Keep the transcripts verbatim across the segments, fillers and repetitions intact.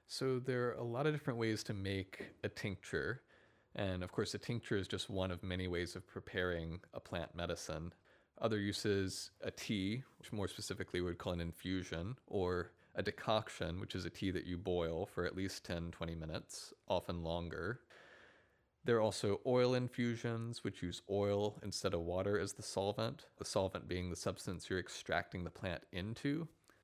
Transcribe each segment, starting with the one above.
So there are a lot of different ways to make a tincture. And of course, a tincture is just one of many ways of preparing a plant medicine. Other uses, a tea, which more specifically we would call an infusion, or a decoction, which is a tea that you boil for at least ten, twenty minutes, often longer. There are also oil infusions, which use oil instead of water as the solvent, the solvent being the substance you're extracting the plant into.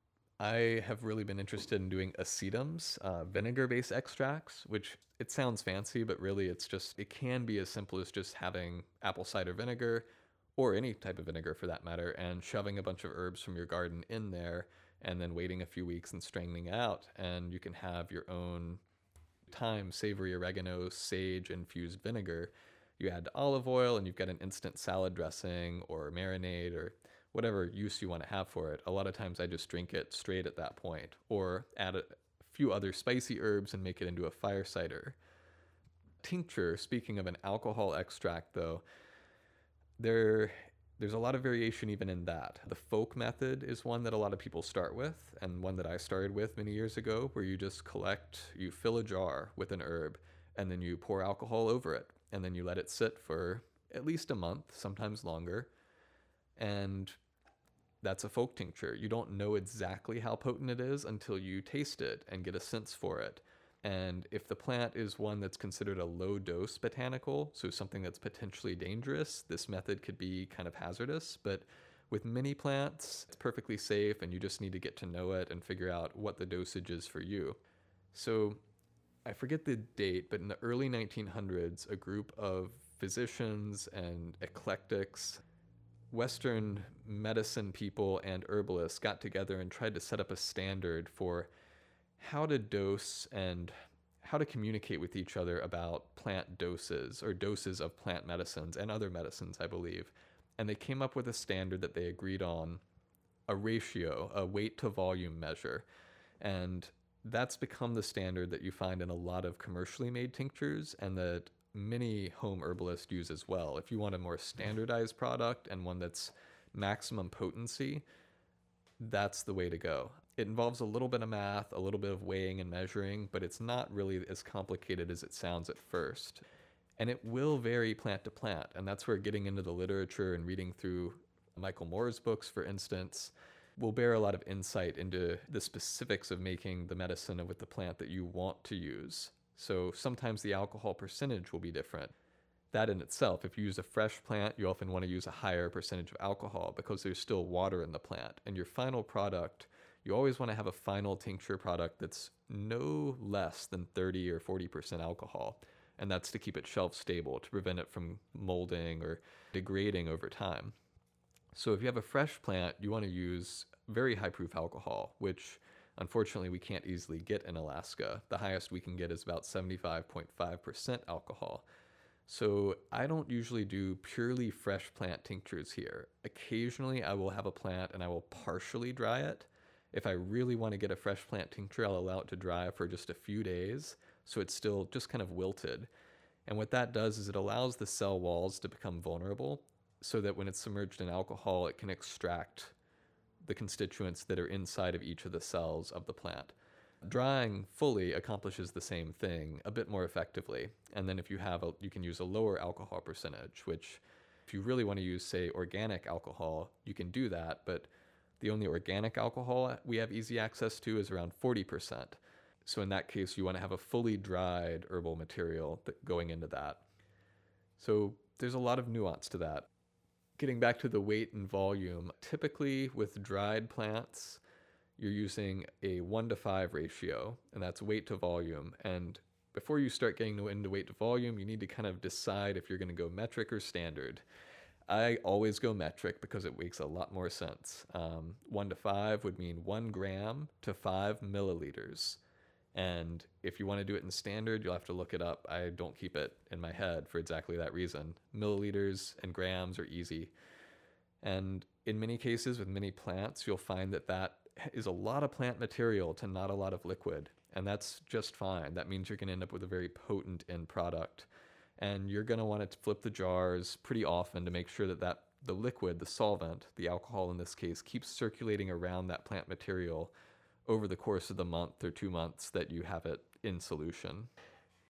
I have really been interested in doing acetums, uh, vinegar-based extracts, which it sounds fancy, but really it's just, it can be as simple as just having apple cider vinegar, or any type of vinegar for that matter, and shoving a bunch of herbs from your garden in there, and then waiting a few weeks and straining it out, and you can have your own thyme, savory oregano, sage infused vinegar. You add olive oil and you've got an instant salad dressing or marinade or whatever use you want to have for it. A lot of times I just drink it straight at that point or add a few other spicy herbs and make it into a fire cider. Tincture, speaking of an alcohol extract though, there there's a lot of variation even in that. The folk method is one that a lot of people start with, and one that I started with many years ago, where you just collect, you fill a jar with an herb, and then you pour alcohol over it, and then you let it sit for at least a month, sometimes longer, and that's a folk tincture. You don't know exactly how potent it is until you taste it and get a sense for it. And if the plant is one that's considered a low dose botanical, so something that's potentially dangerous, this method could be kind of hazardous. But with many plants, it's perfectly safe and you just need to get to know it and figure out what the dosage is for you. So I forget the date, but in the early nineteen hundreds, a group of physicians and eclectics, Western medicine people and herbalists got together and tried to set up a standard for how to dose and how to communicate with each other about plant doses or doses of plant medicines and other medicines, I believe. And they came up with a standard that they agreed on, a ratio, a weight to volume measure. And that's become the standard that you find in a lot of commercially made tinctures and that many home herbalists use as well. If you want a more standardized product and one that's maximum potency, that's the way to go. It involves a little bit of math, a little bit of weighing and measuring, but it's not really as complicated as it sounds at first. And it will vary plant to plant, and that's where getting into the literature and reading through Michael Moore's books, for instance, will bear a lot of insight into the specifics of making the medicine with the plant that you want to use. So sometimes the alcohol percentage will be different. That in itself, if you use a fresh plant, you often want to use a higher percentage of alcohol because there's still water in the plant. And your final product, you always want to have a final tincture product that's no less than thirty or forty percent alcohol. And that's to keep it shelf stable, to prevent it from molding or degrading over time. So if you have a fresh plant, you want to use very high proof alcohol, which unfortunately we can't easily get in Alaska. The highest we can get is about seventy-five point five percent alcohol. So I don't usually do purely fresh plant tinctures here. Occasionally I will have a plant and I will partially dry it. If I really want to get a fresh plant tincture, I'll allow it to dry for just a few days, so it's still just kind of wilted. And what that does is it allows the cell walls to become vulnerable so that when it's submerged in alcohol, it can extract the constituents that are inside of each of the cells of the plant. Drying fully accomplishes the same thing a bit more effectively. And then if you have a, you can use a lower alcohol percentage, which if you really want to use, say, organic alcohol, you can do that, but the only organic alcohol we have easy access to is around forty percent. So in that case, you want to have a fully dried herbal material that going into that. So there's a lot of nuance to that. Getting back to the weight and volume, typically with dried plants, you're using a one to five ratio, and that's weight to volume. And before you start getting into weight to volume, you need to kind of decide if you're going to go metric or standard. I always go metric because it makes a lot more sense. Um, one to five would mean one gram to five milliliters. And if you want to do it in standard, you'll have to look it up. I don't keep it in my head for exactly that reason. Milliliters and grams are easy. And in many cases with many plants, you'll find that that is a lot of plant material to not a lot of liquid. And that's just fine. That means you're going to end up with a very potent end product. And you're going to want to flip the jars pretty often to make sure that, that the liquid, the solvent, the alcohol in this case, keeps circulating around that plant material over the course of the month or two months that you have it in solution.